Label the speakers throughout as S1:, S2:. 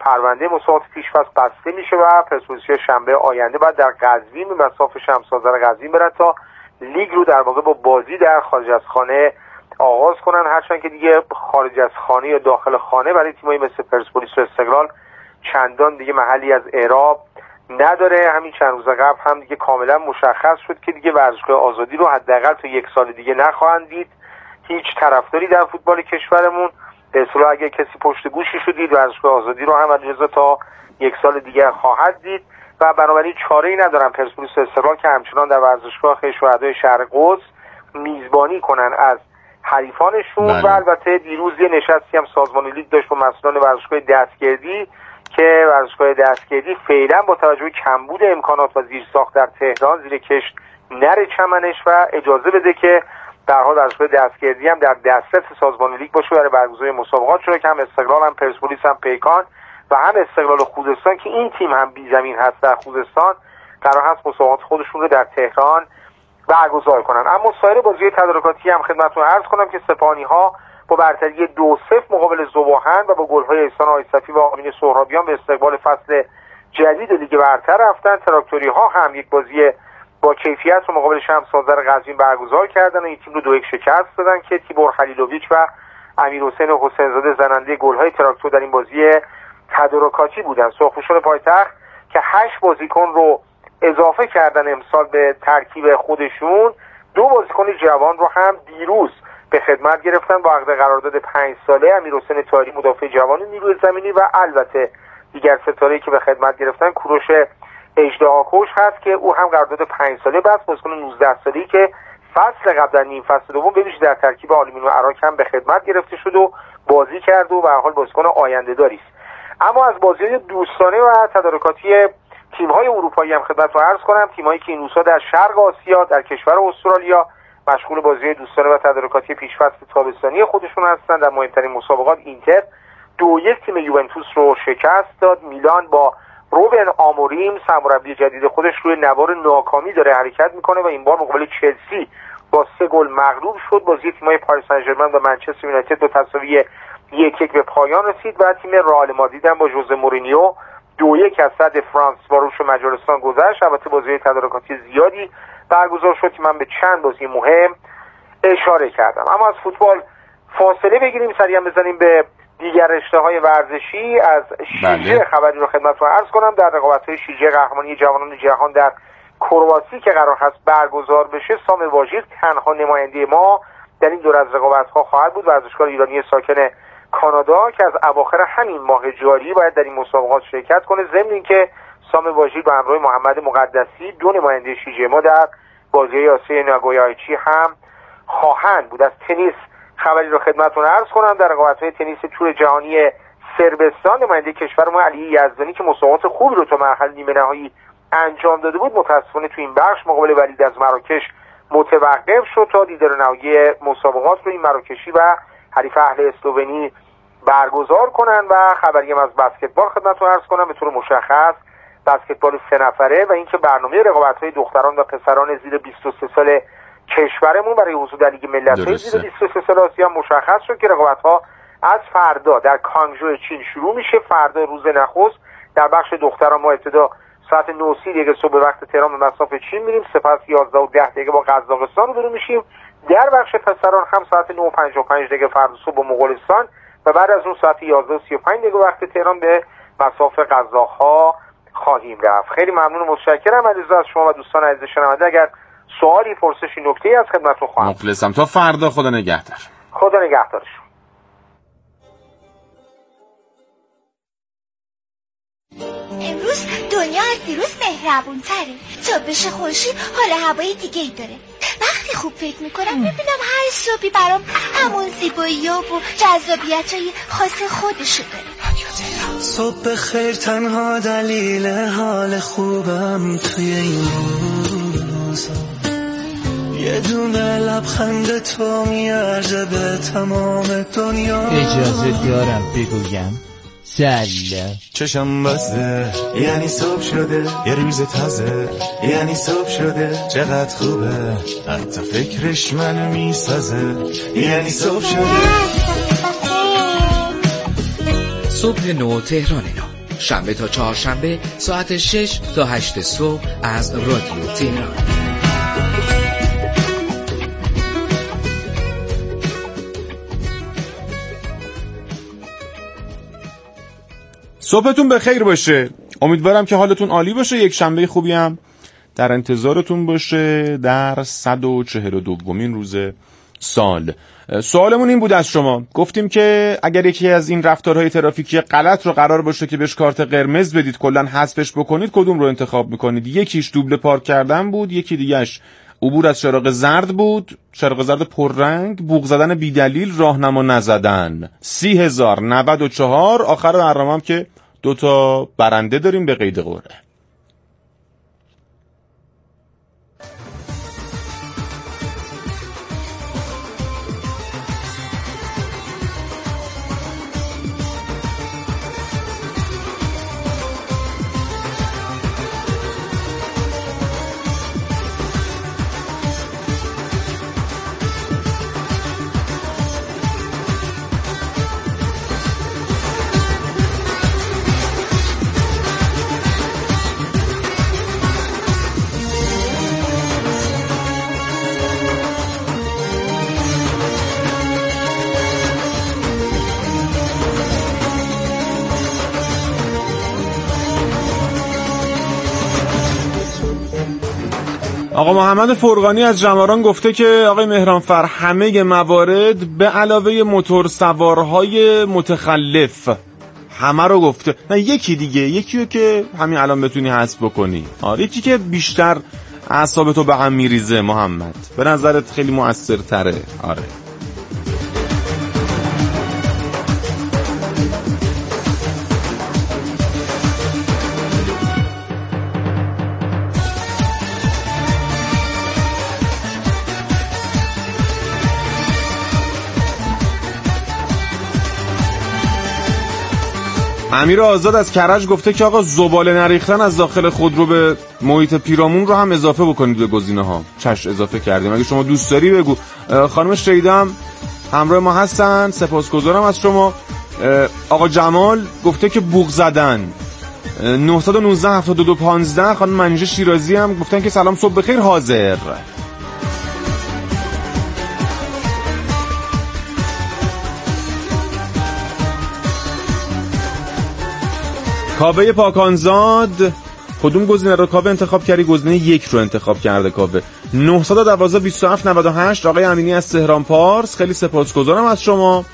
S1: پرونده مسابقات پیش‌فصل بسته میشه و پرسپولیس شنبه آینده بعد در قزوین به مصاف شمس‌آذر قزوین برن تا لیگ رو در واقع با بازی در خارج از خانه آغاز کنن. هرچند که دیگه خارج از خانه یا داخل خانه برای تیمایی مثل پرسپولیس و استقلال چندان دیگه محلی از اعراب نداره. همین چند روز قبل هم دیگه کاملا مشخص شد که دیگه ورزشگاه آزادی رو حداقل تا 1 سال دیگه نخواهند دید. هیچ طرفداری در فوتبال کشورمون به اصطلاح اگه کسی پشت گوشی شدید ورزشگاه آزادی رو هم اجازه تا 1 سال دیگه خواهد دید و بنابراین چاره‌ای ندارن پرسپولیس و استقلال که همچنان در ورزشگاه شهدای شهر قدس میزبانی کنن از حریفانشون. و البته دیروز یه نشستی هم سازمان لیگ داشت با مسئولان ورزشگاه دستگردی که ورزشگاه دستگردی فعلا با توجه به کمبود امکانات و زیرساخت در تهران زیر کشت نره چمنش و اجازه بده که در حال ورزشگاه دستگردی هم در دسترس سازمان لیگ باشه برای برگزاری مسابقات، چون که هم استقلال هم پرسپولیس هم پیکان و هم استقلال خوزستان که این تیم هم بی زمین هست در خوزستان قرار هست مسابقات خودشون رو در تهران برگزار کنن. اما سایر بازی تدارکاتی هم خدمتتون عرض کنم که سپاهانی‌ها با برتری 2-0 مقابل ذوب‌آهن و با گل‌های احسان آیصفی و آمین سهرابیان به استقبال فصل جدید لیگ برتر رفتن. تراکتوری‌ها هم یک بازی با کیفیت رو مقابل شمس‌آذر قزوین برگزار کردن و این تیم رو 2-1 شکست دادن که تیبور خلیلوویچ و امیرحسین حسین‌زاده زننده گل‌های تراکتور در این بازی تدارکاتی بودن. سرخپوشان پایتخت که 8 بازیکن رو اضافه کردن امسال به ترکیب خودشون، 2 بازیکن جوان رو هم دیروز به خدمت گرفتن با عقد قرارداد 5 ساله. امیرحسین طاهری مدافع جوان نیروی زمینی و البته دیگر ستاره‌ای که به خدمت گرفتن کوروش اژدهاکش هست که او هم قرارداد 5 ساله بس. بازیکن 19 ساله‌ای که فصل قبل در نیم فصل دوم به ویژه در ترکیب آلومینیوم عراق هم به خدمت گرفته شد و بازی کرد و به هر حال بازیکن آینده‌داری است. اما از بازی‌های دوستانه و تدارکاتی تیم‌های اروپایی هم خدمتتون عرض کنم. تیم‌هایی که این روزها در شرق آسیا در کشور استرالیا مشغول بازی دوستانه و تدارکاتی پیش‌فصل تابستانی خودشون هستند. در مهمترین مسابقات اینتر 2-1 تیم یوونتوس رو شکست داد. میلان با روبن آموریم سرمربی جدید خودش روی نوار ناکامی داره حرکت میکنه و این بار مقابل چلسی با 3 گل مغلوب شد. بازی تیم‌های پاریس سن ژرمن و منچستر یونایتد با تساوی 1-1 به پایان رسید و تیم رئال مادرید هم با ژوزه مورینیو 2-1 از صد فرانس واروش مجارستان گذشت. البته بازی تدارکاتی زیادی برگزار شد که من به چند بازی مهم اشاره کردم. اما از فوتبال فاصله بگیریم، سریع بزنیم به دیگر رشته‌های ورزشی. از شیجه خبری رو خدمتتون عرض کنم. در رقابت‌های شیجه قهرمانی جوانان جهان در کرواسی که قرار هست برگزار بشه، سام واژیر تنها نماینده ما در این دور از رقابت‌ها خواهد بود. ورزشکار ایرانی ساکن کانادا که از اواخر همین ماه جاری باید در این مسابقات شرکت کنه. ضمن اینکه سام واژیر به همراه محمد مقدسی 2 نماینده شیجه ما در بازی آسیای ناگویایچی هم خواهند بود. از تنیس خبری رو خدمتتون عرض کنم. در رقابت‌های تنیس تور جهانی صربستان نماینده کشور ما علی یزدانی که مسابقات خوبی رو تا مرحله نیمه نهایی انجام داده بود متاسفانه تو این بخش مقابل ولید از مراکش متوقف شد تا دیدار نهایی مسابقات رو این مراکشی و حریف اهل اسلوونی برگزار کنن. و خبری هم از بسکتبال خدمتتون عرض کنم. به طور مشخص بسکتبال 3 نفره و اینکه برنامه رقابت‌های دختران و پسران زیر 23 سال کشورمون برای حضور در لیگ ملت‌های زیر 23 سال آسیا مشخص شد که رقابت‌ها از فردا در کانگژو چین شروع میشه. فردا روز نخست در بخش دختران ما ابتدا ساعت 9:30 صبح به وقت تهران به مصاف چین میریم، سپس 11:10 با قزاقستان روبرو میشیم. در بخش پسران هم ساعت 9:55 فردا صبح با مغولستان و بعد از اون ساعت 11:35 وقت تهران به مصاف قزاق‌ها خواهیم رفت. خیلی ممنون و متشکرم عزیزان از شما و دوستان عزیز شنونده. اگر سوالی، پرسشی، نکته‌ای از خدمتتون خواهم.
S2: مخلصم. تا فردا. خدا نگهدار.
S1: خدا نگهدارشون.
S3: امروز دنیا از دیروز مهربون‌تره. تابش خورشید حال هوای دیگه‌ای داره. وقتی خوب فکر میکنم میبینم هر صبحی برام همون زیبایی‌ها و جذابیت‌های خاص خودشو داره.
S4: صبح خیر تنها دلیل حال خوبم توی این روزا، یه دونه لبخند تو میارزه به تمام دنیا.
S5: اجازه دارم بگویم سلام.
S4: چشم بسته یعنی صبح شده، یه روز تازه یعنی صبح شده. چقدر خوبه حتی فکرش منو میسازه، یعنی صبح شده.
S6: صبح نو تهران نو. شنبه تا چهارشنبه ساعت 6 تا 8 صبح از رادیو تهران.
S2: صبحتون بخیر باشه. امیدوارم که حالتون عالی باشه. یک شنبه خوبی هم در انتظارتون باشه در 142مین روز سال. سوالمون این بود از شما. گفتیم که اگر یکی از این رفتارهای ترافیکی غلط رو قرار باشه که بهش کارت قرمز بدید، کلاً حذفش بکنید، کدوم رو انتخاب میکنید؟ یکیش دوبله پارک کردن بود، یکی دیگهش عبور از چراغ زرد بود، چراغ زرد پررنگ، بوق زدن بی‌دلیل، راهنما نزدن. 30,094. آخر برنامه هم که 2 برنده داریم به قید قرعه. آقا محمد فرقانی از جماران گفته که آقای مهرانفر همه موارد به علاوه موتور سوارهای متخلف همه رو گفته. نه یکی دیگه، یکیو که همین الان بتونی حذف بکنی. آره یکی که بیشتر اعصابتو به هم میریزه محمد، به نظرت خیلی مؤثرتره. آره امیر آزاد از کرج گفته که آقا زباله نریختن از داخل خودرو به محیط پیرامون رو هم اضافه بکنید به گزینه‌ها. چش اضافه کردیم، اگه شما دوست داری بگو. خانم شیدا هم همراه ما هستن، سپاسگزارم از شما. آقا جمال گفته که بوق زدن. 919 72 15. خانم منیژه شیرازی هم گفتن که سلام صبح بخیر حاضر. کاوه پاکانزاد کدوم گزینه رو کاوه انتخاب کردی؟ گزینه 1 رو انتخاب کرده کاوه. 912 27 98. آقای امینی از تهران پارس خیلی سپاسگزارم از شما.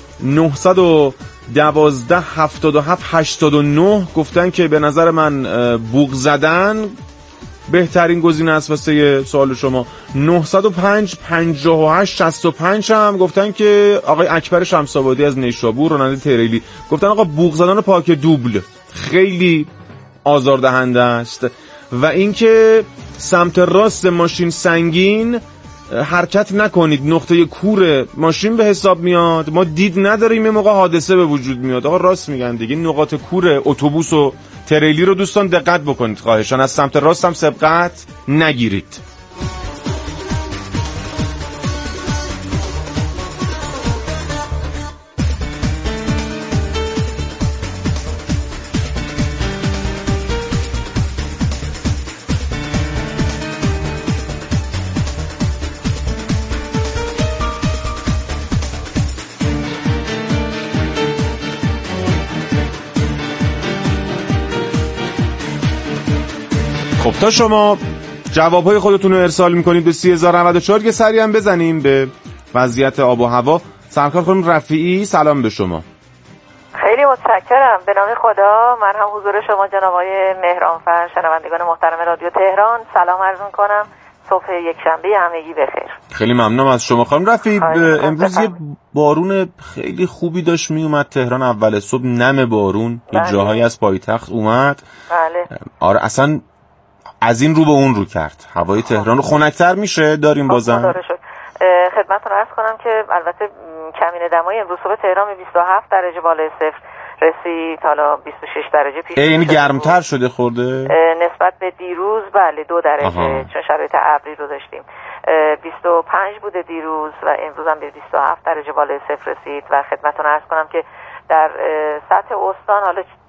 S2: 912 77 89 گفتن که به نظر من بوق زدن بهترین گزینه است واسه سوال شما. 905 58 65 هم گفتن که آقای اکبر شمس‌آبادی از نیشابور، راننده تریلی، گفتن آقا بوق زدن پارک دوبل خیلی آزاردهنده است و اینکه سمت راست ماشین سنگین حرکت نکنید، نقطه کور ماشین به حساب میاد، ما دید نداریم، یه موقع حادثه به وجود میاد. آقا راست میگن دیگه، نقاط کور اتوبوس و تریلی رو دوستان دقت بکنید خواهشان، از سمت راست هم سبقت نگیرید. خب تا شما جوابهای خودتون رو ارسال میکنید به 30,094 که سریع هم بزنیم به وضعیت آب و هوا. سرکار خانم رفیعی سلام به شما.
S7: خیلی متشکرم. به نام خدا، من هم حضور شما جناب آقای مهرانفر، شنوندگان محترم رادیو تهران سلام عرض میکنم. صبح یک شنبه همگی بخیر.
S2: خیلی ممنونم از شما خانم رفیعی. امروز یه بارون خیلی خوبی داشت میومد تهران، اول صبح نم بارون یه جاهایی از پایتخت اومد.
S7: بله.
S2: آره اصلا از این رو به اون رو کرد. هوای تهران رو خنک‌تر میشه داریم بازم.
S7: خدمتتون عرض کنم که البته کمین دمای امروز صبح تهران به 27 درجه بالای صفر رسید، حالا 26 درجه پیش.
S2: این گرمتر شده خورده
S7: نسبت به دیروز. بله 2 درجه چون شرایط ابری رو داشتیم. 25 بوده دیروز و امروز هم به 27 درجه بالای صفر رسید و خدمتتون عرض کنم که در سطح استان حالا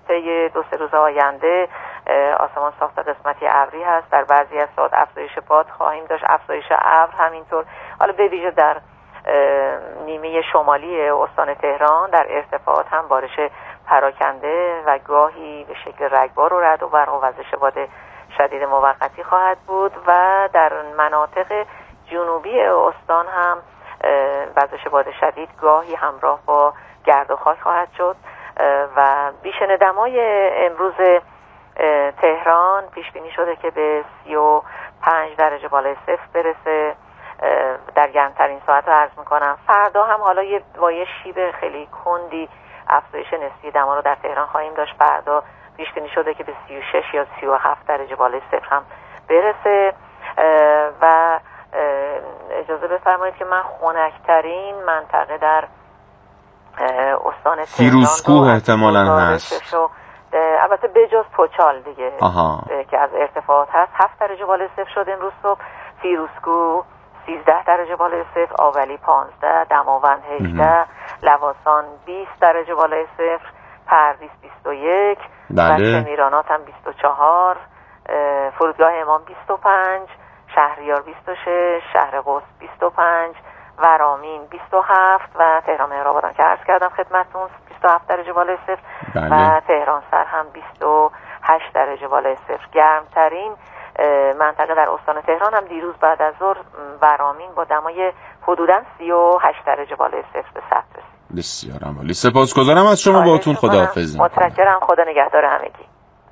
S7: طی 2-3 روز آینده آسمان صاف قسمتی ابری هست. در بعضی از ساعات افزایش باد خواهیم داشت، افزایش ابر همینطور. حالا به ویژه در نیمه شمالی استان تهران در ارتفاعات هم بارش پراکنده و گاهی به شکل رگبار و رعد و برق و وزش باد شدید موقتی خواهد بود و در مناطق جنوبی استان هم وزش باد شدید گاهی همراه با گرد و خاک خواهد شد و بیشتر دمای امروز تهران پیش بینی شده که به 35 درجه بالای صفر برسه در گرمترین ساعت رو عرض میکنم. فردا هم حالا با یه شیب خیلی کندی افزایش نسبی دما رو در تهران خواهیم داشت. فردا پیش بینی شده که به 36 یا 37 درجه بالای صفر هم برسه و اجازه بفرمایید که من خنک‌ترین منطقه در استان تهران
S2: فیروزکوه احتمالاً هست،
S7: البته بجز پوچال دیگه
S2: که
S7: از ارتفاعات هست 7 درجه بالای صفر شد امروز صبح. فیروزکوه 13 درجه بالای صفر، آولی 15، دماوند 18، لواسان 20 درجه بالای صفر، پردیس 21 و شمیرانات هم 24، فرودگاه امام 25، شهریار 26، شهر قدس 25، ورامین 27 و تهران مهرآباد که عرض کردم خدمتتون 27 درجه بالای صفر و تهران سر هم 28 درجه بالای صفر. گرمترین منطقه در استان تهران هم دیروز بعد از ظهر ورامین با دمای حدوداً 38 درجه بالای صفر به ثبت رسید.
S2: بسیار عالی، سپاسگزارم از شما، باهاتون خداحافظی.
S7: متشکرم، خدا نگهدار همگی.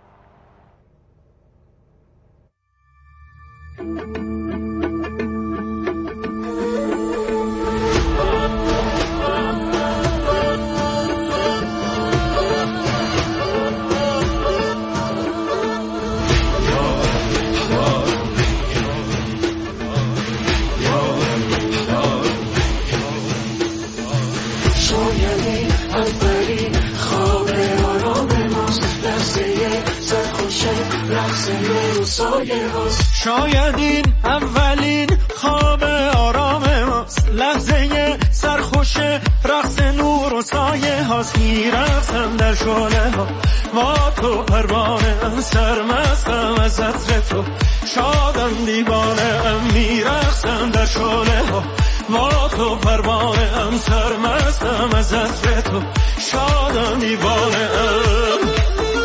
S8: شاید این اولین خواب آرام ماست، لحظه سرخوش رقص نور و سایه هاست. میرفتم در شعله ها با تو پروانه ام، سرمستم از عطر تو، شادم دیوانه ام. میرفتم در شعله ها با تو پروانه ام، سرمستم از عطر تو، شادم دیوانه ام.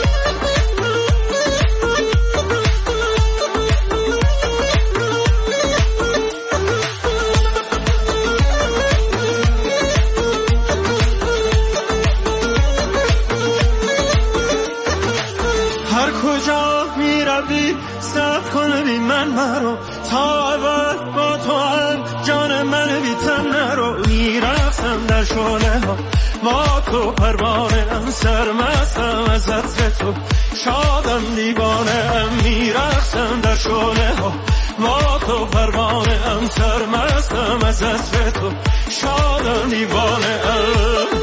S8: تا اول با تو هم جان من بی تن نرو. میرفتم در شعله ها با تو پروانه ام، سرمستم از عطر تو، شادم دیوانه ام. میرفتم در شعله ها با تو پروانه ام، سرمستم از عطر تو، شادم دیوانه ام.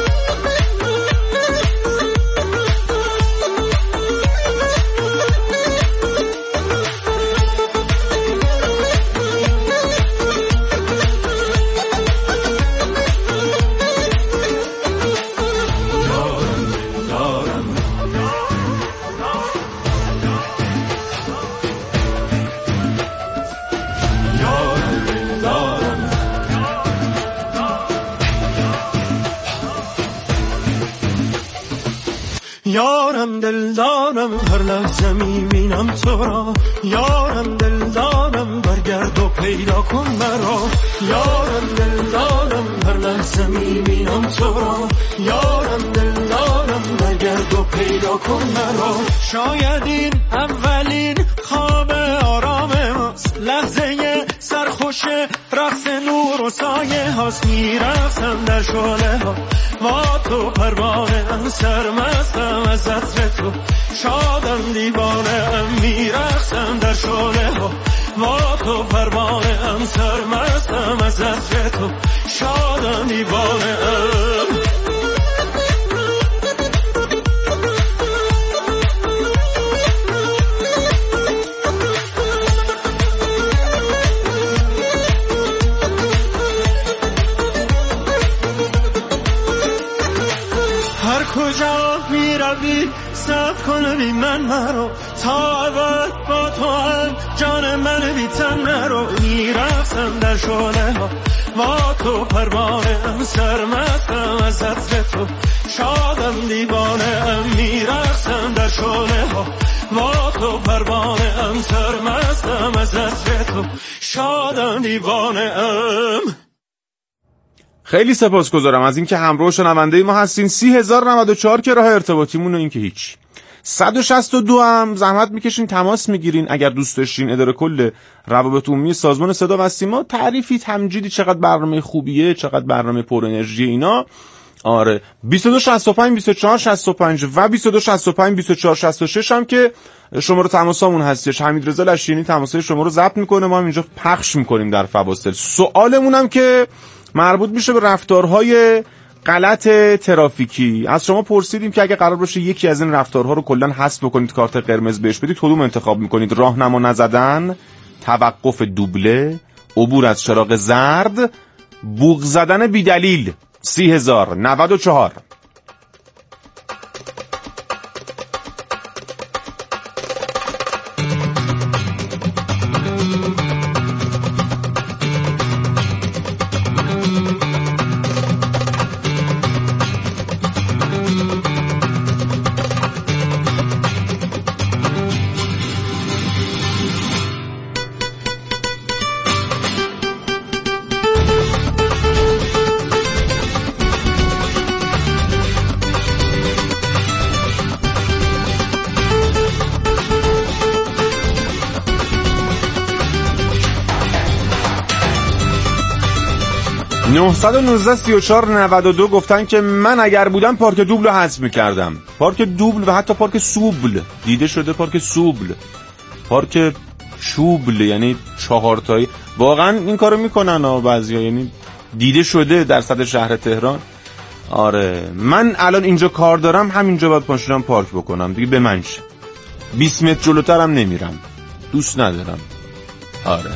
S8: یارم دلدارم، هر لحظه میبینم تو را. یارم دلدارم، برگرد و پیدا کن مرا. یارم دلدارم، هر لحظه میبینم تو را. یارم دلدارم، برگرد و پیدا کن مرا. شاید این اولین خواب آرام ماست، لحظه سرخوش رقص نور و سایه هاست. میرفتم در شعله ها با تو پروانه ام، سرمستم از عطر تو، شادم دیوانه ام. میرفتم در شعله ها با تو پروانه ام، سرمستم از عطر تو، شادم دیوانه ام. کجا میروی صبر کن بی من مرو تا ابد با تو هم جان من بی تن نرو میرفتم در شعله ها با تو پروانه ام سرمستم از عطر تو شادم دیوانه ام میرفتم در شعله ها با تو پروانه ام سرمستم از عطر تو شادم دیوانه ام.
S2: خیلی سپاسگزارم از اینکه همراه شنونده ما هستین. 30,094 که راه ارتباطیمون و این که هیچ. 162 هم زحمت میکشین تماس میگیرین اگر دوست داشتین. اداره کل روابط عمومی سازمان صدا و سیما، تعریفی تمجیدی چقدر برنامه خوبیه، چقدر برنامه پر انرژی اینا. آره 2265 24 65 و 2265 24 66 هم که شماره تماسامون هستش. حمیدرضا لشینی تماسای شما رو ضبط میکنه، ما هم اینجا پخش میکنیم در فواصل. سوالمون هم که مربوط میشه به رفتارهای غلط ترافیکی. از شما پرسیدیم که اگه قرار باشه یکی از این رفتارها رو کلا حذف بکنید، کارت قرمز بهش بدید، کدوم انتخاب میکنید؟ راهنما نزدن، توقف دوبله، عبور از چراغ زرد، بوق زدن بی دلیل. 30,094. $919-34-92 گفتن که من اگر بودم پارک دوبل رو حذف می‌کردم. پارک دوبل و حتی پارک سوبل دیده شده. پارک سوبل، پارک شوبل یعنی 4 تایی. واقعا این کارو میکنن ها بعضیا، یعنی دیده شده در صدر شهر تهران. آره من الان اینجا کار دارم، همینجا باید ماشینم پارک بکنم دیگه، به من شه. 20 متر جلوترم نمیرم، دوست ندارم. آره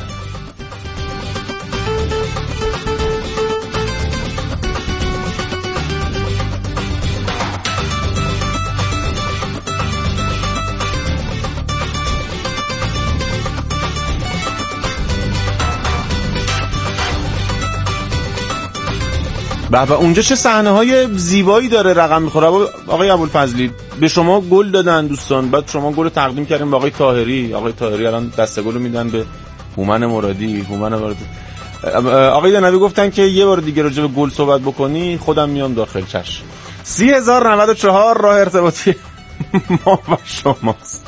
S2: بابا اونجا چه صحنه‌های زیبایی داره رقم میخوره. آقای ابوالفضلی به شما گل دادن دوستان، بعد شما گل تقدیم کردین به آقای طاهری. آقای طاهری الان دسته گل رو میدن به هومن مرادی. آقای دنوی گفتن که یه بار دیگه راجع به گل صحبت بکنی خودم میام داخل. چشم. 30,094 راه ارتباطی ما و شماست.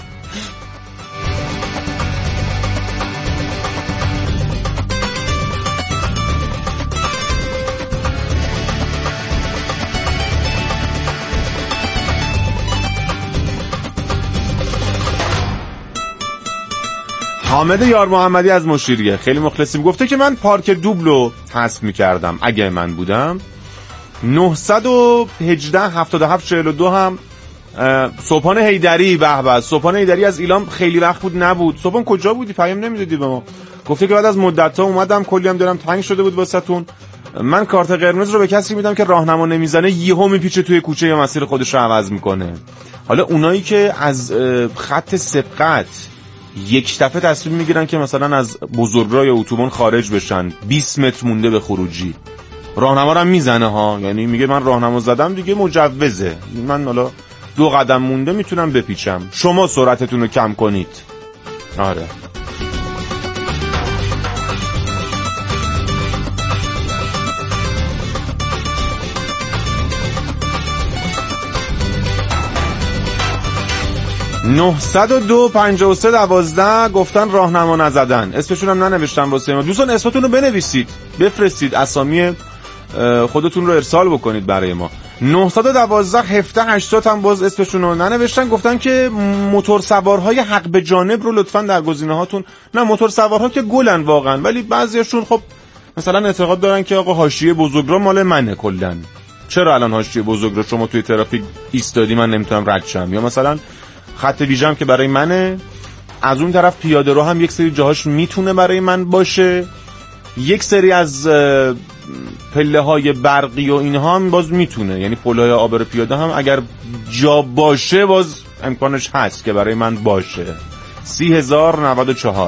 S2: حامد یار محمدی از مشیریه خیلی مخلصیم، گفته که من پارک دوبلو حذف می‌کردم اگه من بودم. 918-77-42 هم صبحان حیدری. به صبحان حیدری از ایلام خیلی وقت بود نبود. صبحان کجا بودی؟ پیام نمیدادی به ما. گفته که بعد از مدت‌ها اومدم، کلی هم دلم تنگ شده بود واسهتون. من کارت قرمز رو به کسی میدم که راهنما نمیزنه، یهو میپیچه توی کوچه یا مسیر خودش رو عوض میکنه. حالا اونایی که از خط سبقت یک دفعه تصمیم میگیرن که مثلا از بزرگراه یا اتوبان خارج بشن، 20 متر مونده به خروجی، راهنما رو میزنه ها، یعنی میگه من راهنما زدم دیگه مجوزه، من حالا 2 قدم مونده میتونم بپیچم، شما سرعتتون رو کم کنید. آره 902-53-12 گفتن راهنما نزدن. اسمشون هم ننوشتم واسه ما. دوستان اسمتون رو بنویسید، بفرستید، اسامی خودتون رو ارسال بکنید برای ما. 912-17-80 هم باز اسمشون رو ننوشتن، گفتن که موتور سوارهای حق به جانب رو لطفاً در گزینه هاتون. نه موتور سوارها که گلن واقعا، ولی بعضیاشون خب مثلا اعتقاد دارن که آقا حاشیه بزرگراه مال منه کلاً. چرا الان حاشیه بزرگراه شما توی ترافیک ایستادی من نمیتونم رد شم؟ یا مثلا خط ویژه‌ام که برای منه، از اون طرف پیاده رو هم یک سری جاهاش میتونه برای من باشه، یک سری از پله های برقی و اینها هم باز میتونه، یعنی پلهای عابر پیاده هم اگر جا باشه باز امکانش هست که برای من باشه. 30,094.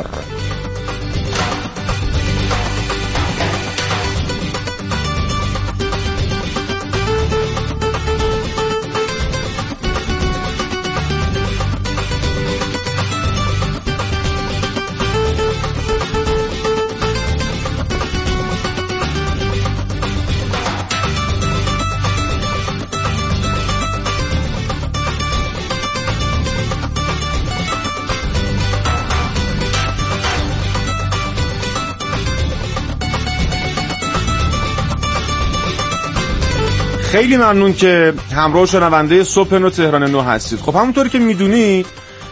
S2: خیلی ممنون که همراه شنونده صبح نو تهران نو هستید. خب همونطوری که میدونید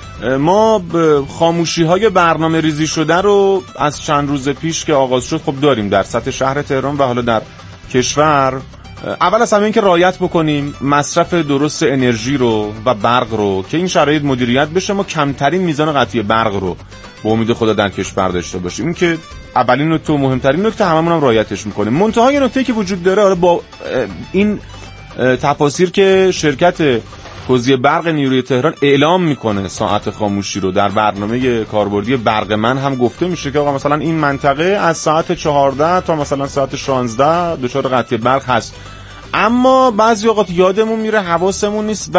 S2: ما خاموشی‌های برنامه ریزی شده رو از چند روز پیش که آغاز شد خب داریم در سطح شهر تهران و حالا در کشور. اول از همه این که رعایت بکنیم مصرف درست انرژی رو و برق رو که این شرایط مدیریت بشه، ما کمترین میزان قطعی برق رو به امید خدا در کشور داشته باشیم. این که اولین نکته و مهمترین نکته، هممون هم رعایتش میکنیم. منتهای نکته‌ای که وجود داره با این تفاسیر که شرکت توزیع برق نیروی تهران اعلام میکنه ساعت خاموشی رو، در برنامه کاربردی برق من هم گفته میشه که آقا مثلا این منطقه از ساعت 14 تا مثلا ساعت 16 دچار قطع برق هست. اما بعضی اوقات یادمون میره، حواسمون نیست و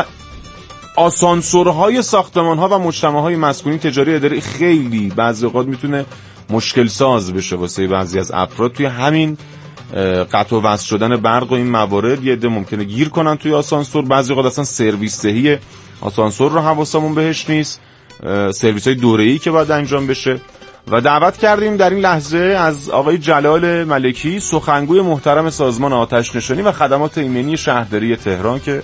S2: آسانسورهای ساختمان‌ها و مجتمع‌های مسکونی تجاری اداری خیلی بعضی اوقات میتونه مشکل ساز بشه واسه بعضی از افراد. توی همین قطع و وصل شدن برق و این موارد یه عده ممکنه گیر کنن توی آسانسور. بعضی وقت اصلا سرویس دهی آسانسور رو حواسمون بهش نیست، سرویس‌های دوره‌ای که باید انجام بشه. و دعوت کردیم در این لحظه از آقای جلال ملکی، سخنگوی محترم سازمان آتش نشانی و خدمات ایمنی شهرداری تهران که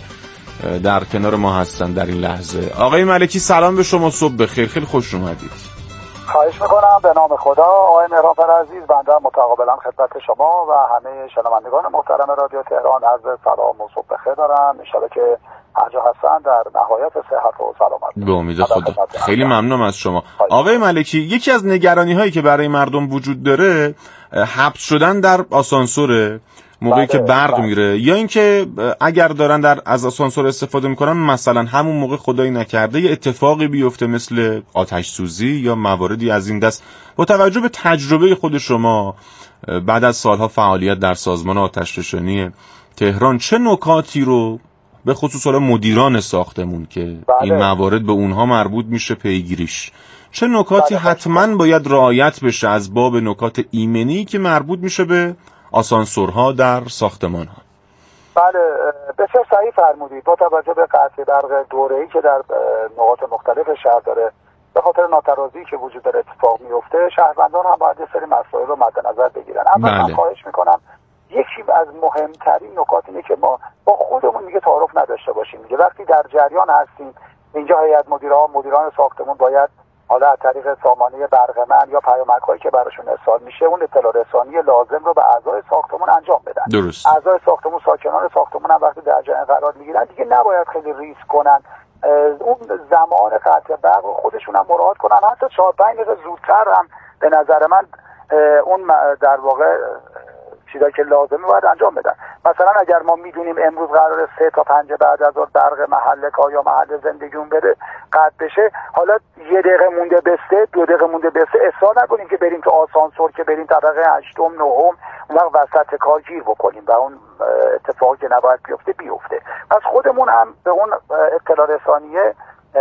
S2: در کنار ما هستن در این لحظه. آقای ملکی سلام به شما، صبح بخیر، خیلی خوش اومدید.
S9: خواهش میکنم. به نام خدا. آقای مهران عزیز، بنده متقابلا خدمت شما و همه شنوندگان محترم رادیو تهران عرض سلام و صبح بخیر دارم. ان شاءالله که هر جا هستن در نهایت صحت و سلامت.
S2: به امید خدا. خیلی ممنونم از شما. آقای ملکی، یکی از نگرانی هایی که برای مردم وجود داره حبس شدن در آسانسور موقعی که برق میره، یا اینکه اگر دارن از آسانسور استفاده میکنن مثلا همون موقع خدایی نکرده یه اتفاقی بیفته مثل آتش سوزی یا مواردی از این دست. با توجه به تجربه خود شما بعد از سالها فعالیت در سازمان آتش نشانی تهران، چه نکاتی رو به خصوص مدیران ساختمون که این موارد به اونها مربوط میشه پیگیریش، چه نکاتی حتما باید رعایت بشه از باب نکات ایمنی که مربوط میشه به آسانسورها در ساختمان‌ها؟
S9: بله، بسیار صحیح فرمودید. با توجه به قطع برق دوره‌ای که در نقاط مختلف شهر داره، به خاطر ناترازی که وجود داره اتفاق میفته، شهروندان هم باید یه سری مسائل رو مد نظر بگیرن. اما من خواهش میکنم یکی از مهمترین نکات اینه که ما با خودمون دیگه تعارف نداشته باشیم. دیگه وقتی در جریان هستیم اینجا هیئت مدیران ساختمون باید حالا از طریق سامانه برقمن یا پیامک‌هایی که براشون ارسال میشه اون اطلاع رسانی لازم رو به اعضای ساختمون انجام بدن.
S2: درست.
S9: اعضای ساختمون، ساکنان ساختمون هم وقتی در جریان قرار میگیرن دیگه نباید خیلی ریسک کنن، اون زمان قطع برق رو خودشون هم مراعات کنن، حتی 4-5 دقیقه زودتر هم به نظر من اون در واقع چیزایی که لازمه باید انجام بدن. مثلا اگر ما میدونیم امروز قراره 3 تا 5 بعد از ظهر برق محل کار یا محل زندگیمون بره قطع بشه، حالا 1 دقیقه مونده بسته، 2 دقیقه مونده بسته، اصرار نکنیم که بریم تو آسانسور که بریم طبقه 8م 9م اون وقت وسط کار گیر بکنیم و اون اتفاقی که نباید بیفته. پس خودمون هم به اون اطلاع رسانیه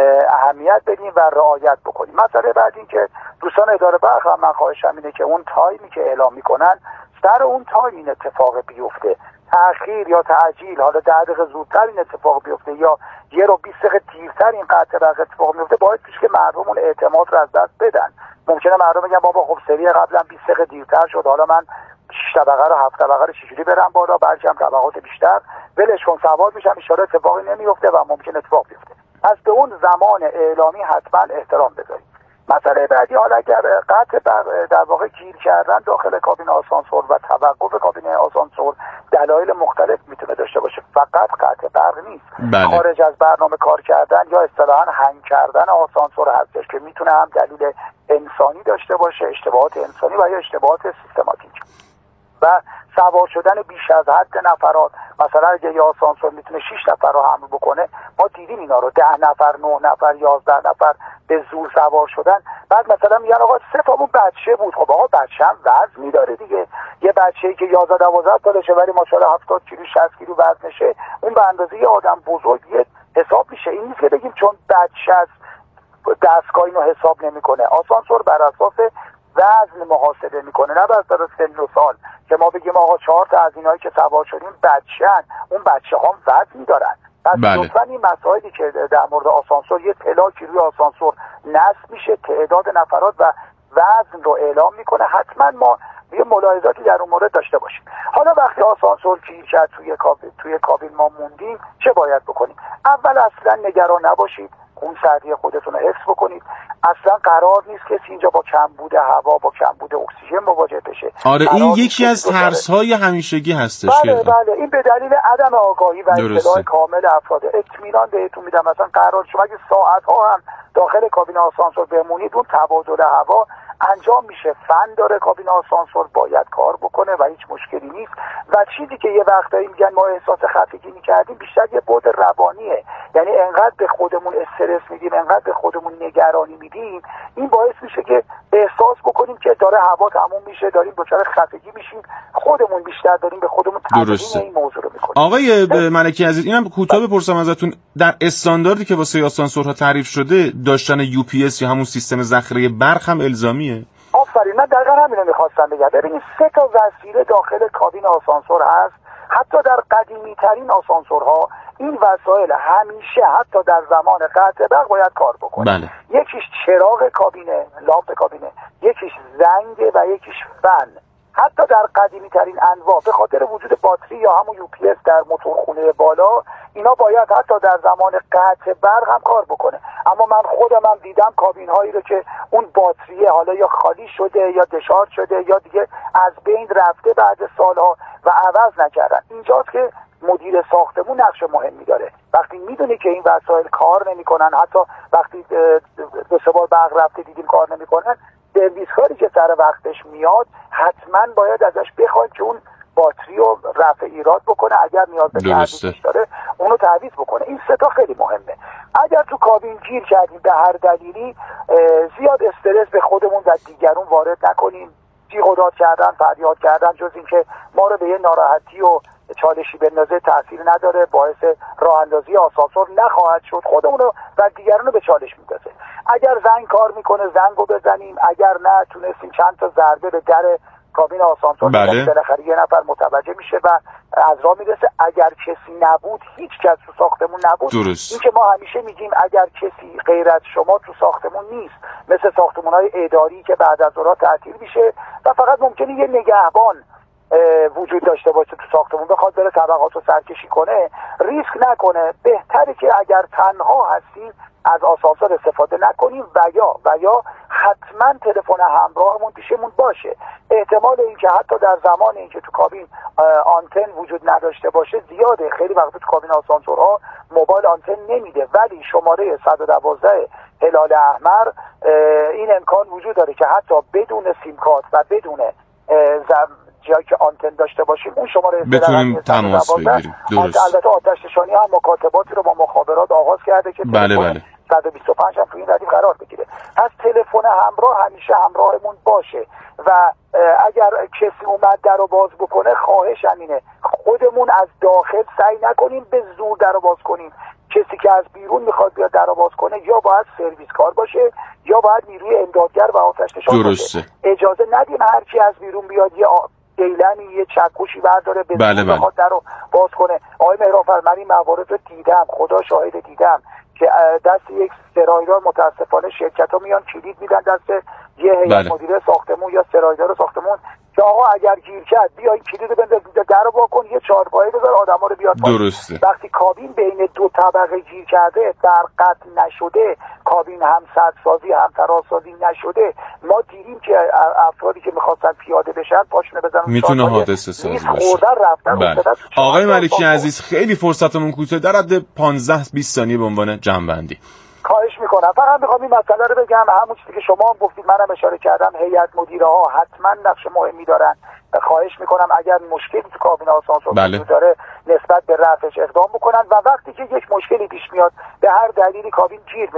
S9: اهمیت بدیم و رعایت بکنیم. مسئله بعد این که دوستان اداره برق هم من خواهشم اینه که اون تایمی که اعلام میکنن در اون تایم این اتفاق بیفته، تأخیر یا تعجیل، حالا 10 دقیقه زودتر این اتفاق بیفته یا 1 رو 20 دقیقه دیرتر این قطع برق اتفاق میفته، باعث میشه که مردم اون اعتماد رو از دست بدن. ممکنه مردم بگن بابا خب سری قبلا 20 دقیقه دیرتر شد، حالا من 6 طبقه رو 7 طبقه رو چجوری برم بالا، بلکه هم طبقات بیشتر ولش کن سوار میشم ان شاءالله اتفاقی نمیفته و ممکن اتفاق بیفته. پس به اون زمان اعلامی حتما احترام بذارید. مسئله بعدی، حالا اگر قطع در واقع گیر کردن داخل کابین آسانسور و توقف کابین آسانسور دلایل مختلف میتونه داشته باشه، فقط قطع برق نیست.
S2: بله.
S9: خارج از برنامه کار کردن یا اصطلاحاً هنگ کردن آسانسور هستش که میتونه هم دلیل انسانی داشته باشه، اشتباهات انسانی و یا اشتباهات سیستماتیک. و سوار شدن بیش از حد نفرات. مثلا اگه یه آسانسور میتونه 6 نفر رو حمل بکنه، ما دیدیم اینا رو 10 نفر 9 نفر 11 نفر به زور سوار شدن. بعد مثلا میگن آقا 3 تامون بچه بود. خب آقا بچه هم وزن میداره دیگه. یه بچه‌ای که 11 12 سالشه ولی ماشاءالله 70 کیلو 60 کیلو وزنشه، اون به اندازه یه آدم بزرگ حساب میشه. این نیست که بگیم چون بچه است دستگاه اینو حساب نمیکنه. آسانسور بر اساس وزن محاسبه میکنه، نه بر اساس سن و سال که ما بگیم آقا 4 تا از اینایی که سوار شدیم بچه‌ن، اون بچه‌ها وزن دارن. پس لطفاً این مسائلی که در مورد آسانسور یه پلاکی روی آسانسور نصب میشه، تعداد نفرات و وزن رو اعلام میکنه، حتما ما یه ملاحظاتی در اون مورد داشته باشیم. حالا وقتی آسانسور گیر کرد توی کابین ما موندیم، چه باید بکنیم؟ اول اصلا نگران نباشید، خون سردی خودتون رو حفظ بکنید. اصلا قرار نیست کسی اینجا با کمبود هوا، با کمبود اکسیژن مواجه بشه.
S2: آره این یکی از ترس‌های همیشگی هستش.
S9: بله این به دلیل عدم آگاهی و اطلاع کامل افراد. اطمینان بهتون میدم مثلا قرار شما اگه ساعت‌ها هم داخل کابین آسانسور بمونید، اون تبادل هوا انجام میشه. فن داره کابین آسانسور، باید کار بکنه و هیچ مشکلی نیست. و چیزی که یه وقتایی میگن ما احساس خفگی میکردیم، بیشتر یه بعد روانیه. یعنی انقدر به خودمون استرس میدیم، انقدر به خودمون نگرانی میدیم، این باعث میشه که احساس بکنیم که داره هوا تموم میشه، داریم دچار خفگی میشیم، خودمون بیشتر داریم به خودمون تمرین این موضوع رو میکنیم.
S2: آقای ملکی عزیز، اینم کوتاه بپرسم ازتون، در استانداردی که واسه آسانسورها تعریف شده داشتن UPS یا همون سیستم ذخیره برق هم الزامیه؟
S9: آفرین، من دقیقا همینو میخواستم بگم. ببینید 3 تا وسیله داخل کابین آسانسور هست. حتی در قدیمی ترین آسانسورها این وسایل همیشه حتی در زمان قطع برق باید کار بکنه.
S2: بله.
S9: یکیش چراغ کابینه، لامپ کابینه، یکیش زنگ و یکیش فن. حتی در قدیمی ترین انواع به خاطر وجود باتری یا همون UPS در موتورخونه بالا، اینا باید حتی در زمان قطع برق هم کار بکنه. اما من خودم هم دیدم کابین هایی رو که اون باتریه حالا یا خالی شده یا دشارژ شده یا دیگه از بین رفته بعد سالها و عوض نکردن. اینجاست که مدیر ساختمون نقش مهمی داره. وقتی میدونی که این وسایل کار نمیکنن، حتی وقتی 2-3 بار برق رفته دیدیم کار نمیکنن، سرویس کاری که سر وقتش میاد حتما باید ازش بخواید که اون باتری رو رفع ایراد بکنه، اگر نیاز به تعویضش داره اونو تعویض بکنه. این 3 تا خیلی مهمه. اگر تو کابین گیر کردیم به هر دلیلی، زیاد استرس به خودمون و دیگرون وارد نکنیم. جیغ و داد کردن، فریاد کردن جز این که ما رو به یه ناراحتی و چالشی بندازه تاثیر نداره، باعث راه اندازی آسانسور نخواهد شد، خودمون و دیگران رو به چالش میندازه. اگر زنگ کار میکنه زنگو بزنیم، اگر نه تونستیم چند تا ضربه به در کابین آسانسور بزنیم، بالاخره یه نفر متوجه میشه و از راه میرسه. اگر کسی نبود، هیچ کس تو ساختمون نبود، این که ما همیشه میگیم اگر کسی غیر از شما تو ساختمون نیست، مثل ساختمان‌های اداری که بعد از ظهر تعطیل میشه و فقط ممکنه یه نگهبان وجود داشته باشه تو ساختمون، بخواد بره طبقات رو سرکشی کنه، ریسک نکنه. بهتره که اگر تنها هستیم از آسانسور استفاده نکنیم و یا حتما تلفن همراهمون پیشمون باشه. احتمال اینکه حتی در زمان اینکه تو کابین آنتن وجود نداشته باشه زیاده. خیلی وقت تو کابین آسانسورها موبایل آنتن نمیده، ولی شماره 112 هلال احمر این امکان وجود داره که حتی بدون سیم کارت و بدون جایی که آنتن داشته باشیم اون شماره
S2: بتونیم تماس بگیریم.
S9: البته آتش نشانی هم مکاتباتی رو با مخابرات آغاز کرده که
S2: بله
S9: 125 هم تو این ردیف قرار بگیره. پس تلفن همراه همیشه همراهمون باشه و اگر کسی اومد در رو باز بکنه، خواهش همینه خودمون از داخل سعی نکنیم به زور در رو باز کنیم. کسی که از بیرون میخواد بیاد در رو باز کنه یا باید سرویس کار باشه یا باید نیروی امدادگر و آتش نشان باشه. اجازه ندیم هر کی از بیرون بیاد یه دیلمی یه چکشی برداره به زور بخواد در رو باز کنه. آقای مهرانفر، من این موارد رو دیدم، خدا شاهد دیدم که دست یک سرایدار متاسفانه شرکت‌ها میان کلید میدن دست یه هیئت مدیره ساختمون یا سرایدار ساختمون که آقا اگر گیر کرد بیا این کلید رو بنداز در رو وا کن، یه چهارپایه بذار آدما رو بیاد پایین. وقتی کابین بین 2 طبقه گیر کرده، در قطع نشده، کابین هم سدسازی هم ترازسازی نشده، ما دیدیم که افرادی که می‌خواستن پیاده بشن پاشونه بزنن
S2: میتونه حادثه سازی باشه. آقای ملکی عزیز، خیلی فرصتمون کوتاه، در حد 15-20 ثانیه به عنوان جمع‌بندی.
S9: خواهش میکنم. فقط میخوام این مسئله رو بگم، همون چیزی که شما هم گفتید منم اشاره کردم، هیئت مدیره ها حتما نقش مهمی دارن. خواهش میکنم اگر مشکلی تو کابینه آسانسور وجود داره نسبت به رفعش اقدام بکنن و وقتی که یک مشکلی پیش میاد به هر دلیلی کابین گیر